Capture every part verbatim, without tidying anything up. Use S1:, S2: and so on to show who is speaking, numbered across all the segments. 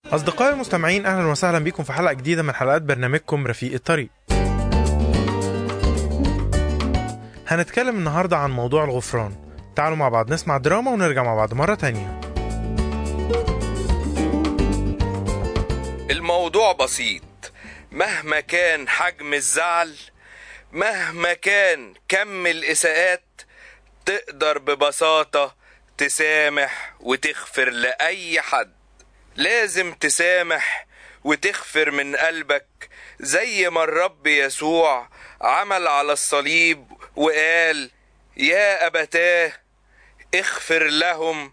S1: أصدقائي المستمعين، أهلا وسهلا بكم في حلقة جديدة من حلقات برنامجكم رفيق الطريق. هنتكلم النهاردة عن موضوع الغفران. تعالوا مع بعض نسمع دراما ونرجع مع بعض مرة تانية.
S2: الموضوع بسيط. مهما كان حجم الزعل، مهما كان كم الإساءات، تقدر ببساطة تسامح وتغفر لأي حد. لازم تسامح وتغفر من قلبك زي ما الرب يسوع عمل على الصليب وقال: يا أبتاه اغفر لهم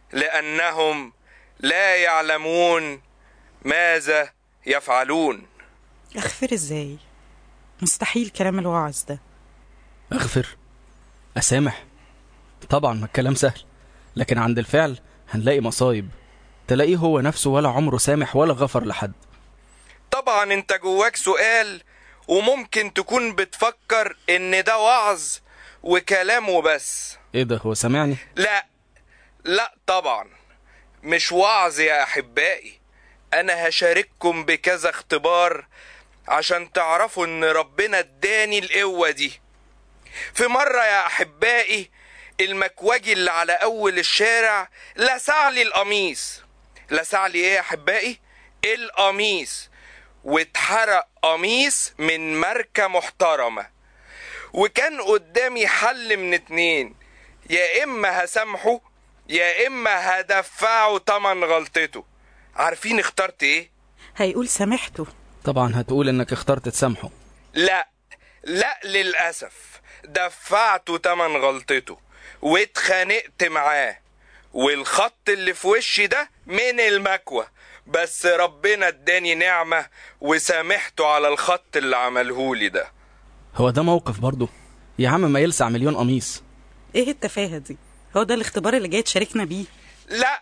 S2: لأنهم لا يعلمون ماذا يفعلون.
S3: اغفر ازاي؟ مستحيل كلام الوعظ ده.
S4: اغفر؟ اسامح؟ طبعا ما الكلام سهل، لكن عند الفعل هنلاقي مصايب. تلاقيه هو نفسه ولا عمره سامح ولا غفر لحد.
S2: طبعا انت جواك سؤال، وممكن تكون بتفكر ان ده وعظ وكلامه بس.
S4: ايه ده، هو سامعني؟
S2: لا لا طبعا مش وعظ يا احبائي. انا هشارككم بكذا اختبار عشان تعرفوا ان ربنا اداني القوة دي. في مرة يا احبائي، المكواجي اللي على اول الشارع لسع لي القميص. لسع لي ايه يا احبائي؟ القميص. واتحرق قميص من ماركة محترمة. وكان قدامي حل من اتنين، يا اما هسامحه يا اما هدفعه تمن غلطته. عارفين اخترت ايه؟
S3: هيقول سامحته.
S4: طبعا هتقول انك اخترت تسامحه.
S2: لا لا للأسف دفعته تمن غلطته واتخانقت معاه، والخط اللي في وشي ده من المكوى، بس ربنا اداني نعمة وسامحته على الخط اللي عملهولي ده.
S4: هو ده موقف برضو يا عم، ما يلسع مليون قميص.
S3: ايه التفاهة دي؟ هو ده الاختبار اللي جاي تشاركنا بيه؟
S2: لا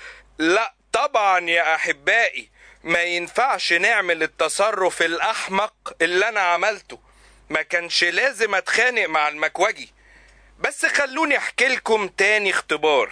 S2: لا طبعا يا احبائي، ما ينفعش نعمل التصرف الاحمق اللي انا عملته. ما كانش لازم اتخانق مع المكواجي. بس خلوني احكي لكم تاني اختبار.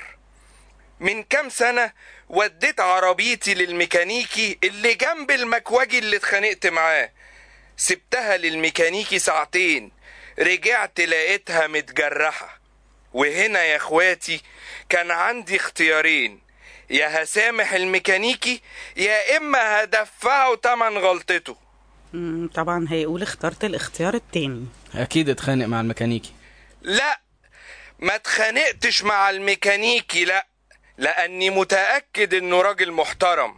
S2: من كام سنة وديت عربيتي للميكانيكي اللي جنب المكواجي اللي اتخانقت معاه. سبتها للميكانيكي ساعتين، رجعت لقيتها متجرحة. وهنا يا اخواتي كان عندي اختيارين، يا هسامح الميكانيكي يا اما هدفعه تمن غلطته.
S3: مم طبعا هيقول اخترت الاختيار التاني.
S4: اكيد اتخانق مع الميكانيكي.
S2: لا ما اتخانقتش مع الميكانيكي، لا، لاني متأكد انه راجل محترم.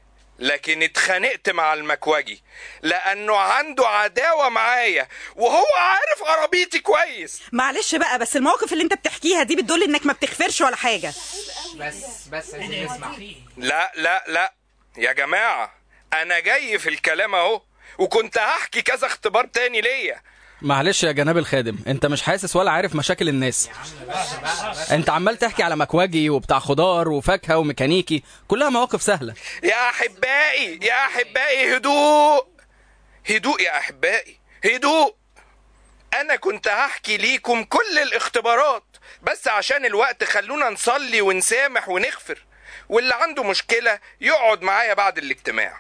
S2: لكن اتخانقت مع المكواجي لانه عنده عداوة معايا وهو عارف عربيتي كويس.
S3: معلش بقى، بس المواقف اللي انت بتحكيها دي بتدل انك ما بتغفرش ولا حاجة.
S5: بس بس عايزين نسمع.
S2: لا لا لا يا جماعة، انا جاي في الكلام اهو، وكنت هحكي كذا اختبار تاني ليا.
S4: معلش يا جناب الخادم، انت مش حاسس ولا عارف مشاكل الناس. انت عمال تحكي على مكواجي وبتاع خضار وفاكهة وميكانيكي، كلها مواقف سهلة.
S2: يا احبائي يا احبائي هدوء هدوء يا احبائي هدوء. انا كنت هحكي ليكم كل الاختبارات، بس عشان الوقت خلونا نصلي ونسامح ونغفر، واللي عنده مشكلة يقعد معايا بعد الاجتماع.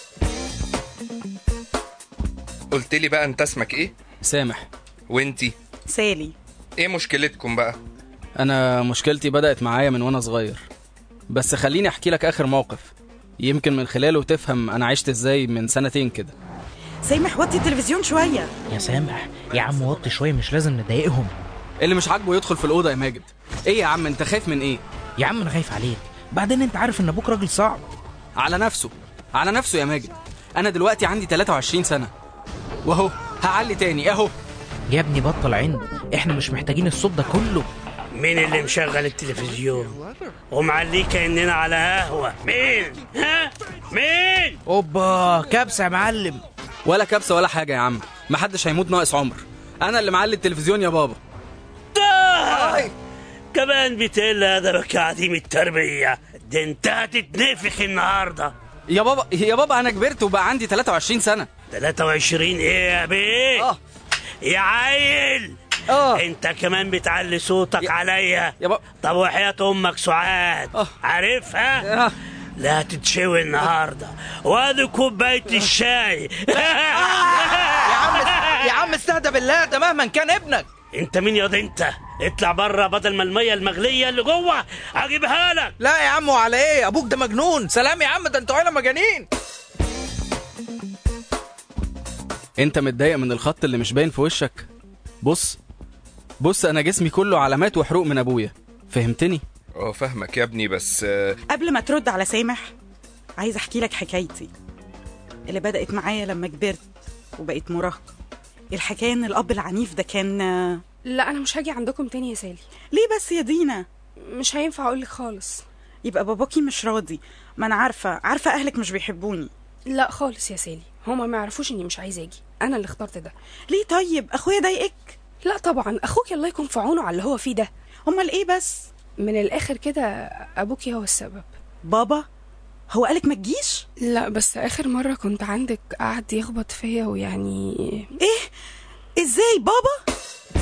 S2: قلت لي بقى انت اسمك ايه؟
S4: سامح.
S2: وانتي؟
S3: سالي.
S2: ايه مشكلتكم بقى؟
S4: انا مشكلتي بدأت معايا من وانا صغير، بس خليني احكي لك اخر موقف يمكن من خلاله تفهم انا عشت ازاي من سنتين كده.
S3: سامح وطي التلفزيون شوية.
S5: يا سامح يا عم وطي شوية، مش لازم نضايقهم.
S4: اللي مش عاجبه يدخل في الأوضة يا ماجد. ايه يا عم انت خايف من ايه؟
S5: يا عم انا خايف عليك، بعدين انت عارف ان ابوك راجل صعب.
S4: على نفسه على نفسه يا ماجد. انا دلوقتي عندي ثلاثة وعشرين سنة واهو هعلي تاني اهو.
S5: يا ابني بطل عند، احنا مش محتاجين الصوت ده كله.
S6: مين اللي مشغل التلفزيون ومعليه كأننا على قهوة؟ مين؟ ها؟ مين؟
S5: اوبا كبسة يا معلم.
S4: ولا كبسة ولا حاجة يا عم، محدش هيموت ناقص عمر. انا اللي معلي التلفزيون يا بابا.
S6: آه! كمان بتقل ادبك يا عديم التربية، ده انت هتتنفخ النهاردة.
S4: يا بابا يا بابا انا كبرت وبقى عندي ثلاثة وعشرين سنة.
S6: ثلاثة وعشرين ايه يا بيه؟
S4: اه
S6: يا عيل
S4: اه
S6: انت كمان بتعلي صوتك
S4: يا...
S6: عليا
S4: يا بابا.
S6: طب وحياة امك سعاد
S4: آه.
S6: عارفها؟
S4: آه.
S6: لا تتشوي النهارده، وادي كوبايه الشاي.
S4: يا عم يا عم استهدى بالله، ده مهما كان ابنك.
S6: انت مين يا ده؟ انت اطلع بره بدل ما الميه المغليه اللي جوه اجيبها لك.
S4: لا يا عم، وعلى ايه؟ ابوك ده مجنون. سلام يا عم، ده انتوا عيله مجانين. انت متضايق من الخط اللي مش باين في وشك؟ بص بص انا جسمي كله علامات وحروق من ابويا، فهمتني؟
S2: اه فاهمك يا ابني، بس
S3: قبل ما ترد على سامح عايز احكي لك حكايتي اللي بدأت معايا لما كبرت وبقيت مراهقة. الحكاية ان الاب العنيف ده كان...
S7: لا انا مش هاجي عندكم تاني يا سالي.
S3: ليه بس يا دينا؟
S7: مش هينفع اقولك خالص.
S3: يبقى باباكي مش راضي. ما انا عارفة عارفة اهلك مش بيحبوني.
S7: لا خالص يا سالي، هما ما يعرفوش اني مش عايزه اجي، انا اللي اخترت ده.
S3: ليه طيب؟ اخويا ضايقك؟
S7: لا طبعا، اخوك الله يكون في عونه على اللي هو فيه ده.
S3: امال ايه بس؟
S7: من الاخر كده ابوكي هو السبب.
S3: بابا هو قالك ما تجيش؟
S7: لا بس اخر مره كنت عندك قعد يخبط فيا ويعني...
S3: ايه؟ ازاي بابا؟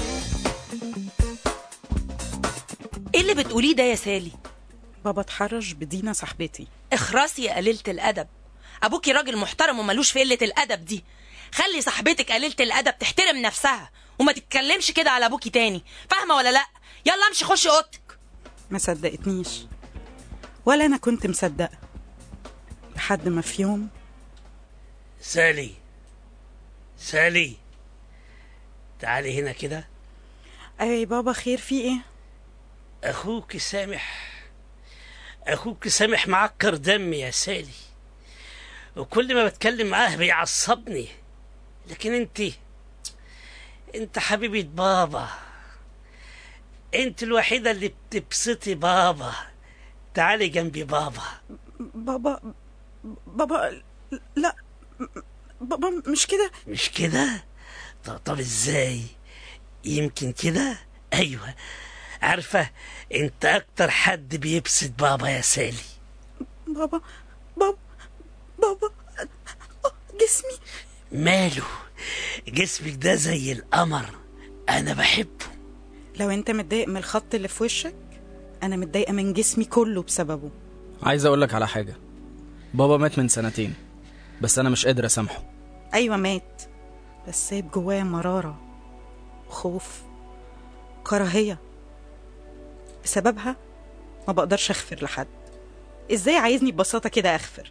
S8: ايه اللي بتقوليه ده يا سالي؟
S3: بابا اتحرش بدينا صاحبتي.
S8: اخرسي يا قليلة الادب، ابوكي راجل محترم وملوش في قلة الادب دي. خلي صاحبتك قليلة الادب تحترم نفسها وما تتكلمش كده على ابوكي تاني، فاهمه ولا لا؟ يلا امشي خشي اوضتك.
S3: ما صدقتنيش ولا انا كنت مصدقه، لحد ما في يوم...
S6: سالي سالي تعالي هنا كده.
S3: اي بابا خير؟ في ايه؟
S6: اخوك سامح اخوك سامح معكر دمي يا سالي، وكل ما بتكلم معاه بيعصبني، لكن انت انت حبيبة بابا، انت الوحيدة اللي بتبسطي بابا. تعالي جنبي بابا.
S3: بابا بابا لا بابا مش كده.
S6: مش كده؟ طب, طب ازاي؟ يمكن كده. ايوه عارفة، انت اكتر حد بيبسط بابا يا سالي.
S3: بابا بابا بابا جسمي
S6: ماله؟ جسمك ده زي القمر، انا بحبه.
S3: لو انت متضايق من الخط اللي في وشك، انا متضايقه من جسمي كله بسببه.
S4: عايز اقولك على حاجه، بابا مات من سنتين بس انا مش قادر اسامحه.
S3: ايوه مات، بس سايب جوايا مراره خوف كراهيه، بسببها ما بقدرش اغفر لحد. ازاي عايزني ببساطه كده اغفر؟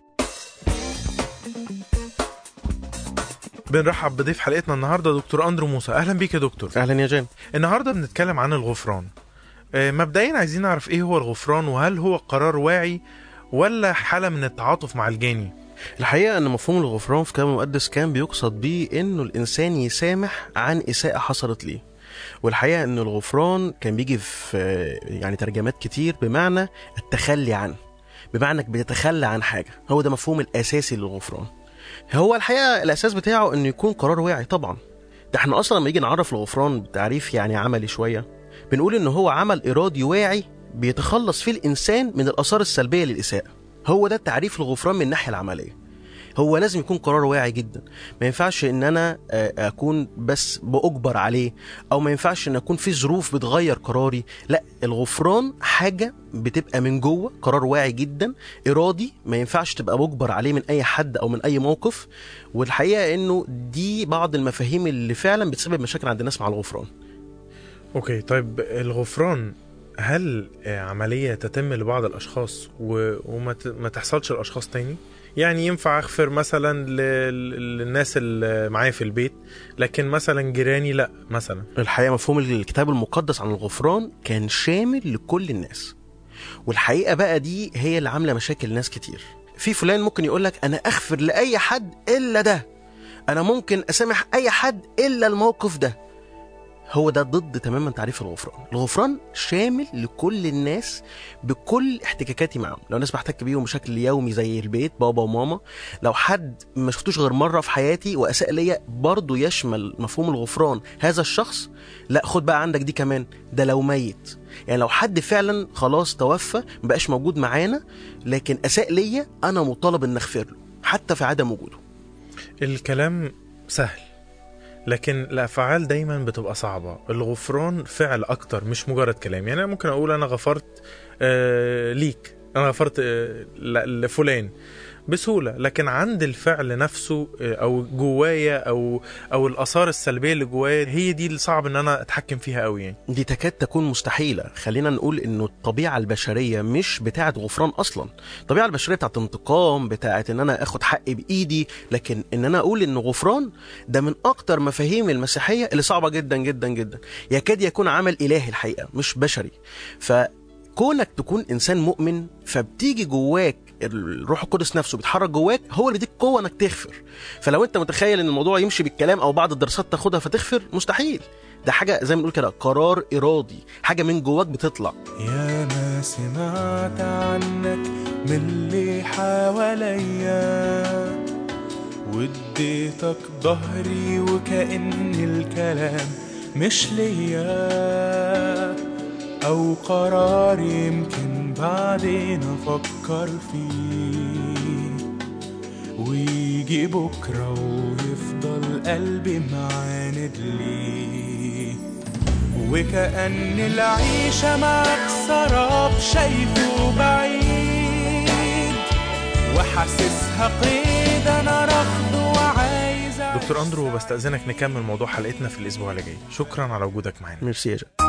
S1: بنرحب بضيف حلقتنا النهارده دكتور اندرو موسى. اهلا بيك يا دكتور.
S9: اهلا يا جان.
S1: النهارده بنتكلم عن الغفران. مبدئيا عايزين نعرف ايه هو الغفران، وهل هو قرار واعي ولا حالة من التعاطف مع الجاني؟
S9: الحقيقة ان مفهوم الغفران في كلام المقدس كان بيقصد بيه انه الانسان يسامح عن اساءة حصلت ليه. والحقيقة ان الغفران كان بيجي في يعني ترجمات كتير بمعنى التخلي عنه، بمعنى انك بتتخلى عن حاجة. هو ده مفهوم الاساسي للغفران. هو الحقيقة الاساس بتاعه انه يكون قرار واعي طبعا. ده احنا اصلا لما يجي نعرف الغفران بتعريف يعني عملي شوية، بنقول ان هو عمل ارادي واعي بيتخلص فيه الانسان من الاثار السلبية للاساءة. هو ده تعريف الغفران من الناحية العملية. هو لازم يكون قرار واعي جدا، ما ينفعش ان انا اكون بس باجبر عليه، او ما ينفعش ان اكون في ظروف بتغير قراري. لا، الغفران حاجة بتبقى من جوه، قرار واعي جدا ارادي، ما ينفعش تبقى مجبر عليه من اي حد او من اي موقف. والحقيقة انه دي بعض المفاهيم اللي فعلا بتسبب مشاكل عند الناس مع الغفران.
S1: اوكي، طيب الغفران هل عملية تتم لبعض الاشخاص وما تحصلش الاشخاص تاني؟ يعني ينفع اغفر مثلا للناس اللي معايا في البيت لكن مثلا جيراني لا مثلا؟
S9: الحقيقة مفهوم الكتاب المقدس عن الغفران كان شامل لكل الناس، والحقيقة بقى دي هي اللي عاملة مشاكل ناس كتير. في فلان ممكن يقولك انا اغفر لأي حد الا ده، انا ممكن اسامح اي حد الا الموقف ده. هو ده ضد تماما تعريف الغفران. الغفران شامل لكل الناس بكل احتكاكاتي معهم. لو ناس بحتك بيهم بشكل يومي زي البيت بابا وماما، لو حد ما شفتوش غير مرة في حياتي وأساء ليا، برضو يشمل مفهوم الغفران هذا الشخص. لا خد بقى عندك دي كمان، ده لو ميت، يعني لو حد فعلا خلاص توفى مبقاش موجود معانا لكن أساء ليا، أنا مطالب أن أغفر له حتى في عدم وجوده.
S1: الكلام سهل لكن الأفعال دايما بتبقى صعبة. الغفران فعل أكتر مش مجرد كلام. يعني أنا ممكن أقول أنا غفرت آه ليك انا غفرت لفلان بسهوله، لكن عند الفعل نفسه او جوايا او او الاثار السلبيه اللي جوايا هي دي اللي صعب ان انا اتحكم فيها قوي يعني.
S9: دي تكاد تكون مستحيله. خلينا نقول انه الطبيعه البشريه مش بتاعه غفران اصلا، الطبيعه البشريه بتاعه انتقام، بتاعه ان انا اخد حقي بايدي. لكن ان انا اقول انه غفران ده من اكتر مفاهيم المسيحيه اللي صعبه جدا جدا جدا، يكاد يكون عمل الهي الحقيقه مش بشري. فكونك تكون انسان مؤمن فبتيجي جواك الروح القدس نفسه بيتحرك جواك، هو اللي بيديك قوه انك تغفر. فلو انت متخيل ان الموضوع يمشي بالكلام او بعض الدراسات تاخدها فتغفر، مستحيل. ده حاجه زي ما بنقول كده قرار ارادي، حاجه من جواك بتطلع.
S10: يا ما سمعت عنك من اللي حواليا واديتك ظهري وكأن الكلام مش ليا، او قرار يمكن بعدين افكر فيه ويجي بكره ويفضل قلبي معاند ليه، وكأن العيشه معك سراب شايفه بعيد وحاسسها قيد انا رافضه وعايز.
S1: دكتور أندرو بستأذنك نكمل موضوع حلقتنا في الاسبوع اللي جاي. شكرا على وجودك معانا.
S9: ميرسي يا جماعة.